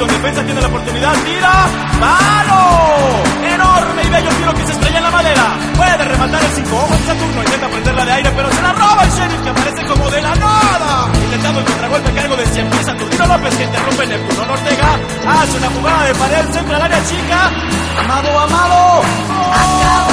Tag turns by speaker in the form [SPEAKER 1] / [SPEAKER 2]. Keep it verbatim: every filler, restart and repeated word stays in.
[SPEAKER 1] Washington, defensa tiene la oportunidad, tira, ¡mano! Enorme y bello tiro que se estrella en la madera. Puede rematar el cinco ojos Saturno, intenta prenderla de aire, pero se la roba el Sheriff, que aparece como de la nada. Intentando el contragolpe a cargo de cien pies Saturnino López, que interrumpe Neptuno Ortega. Hace una jugada de pared, centro al área chica. Amado, Amado. ¡Oh!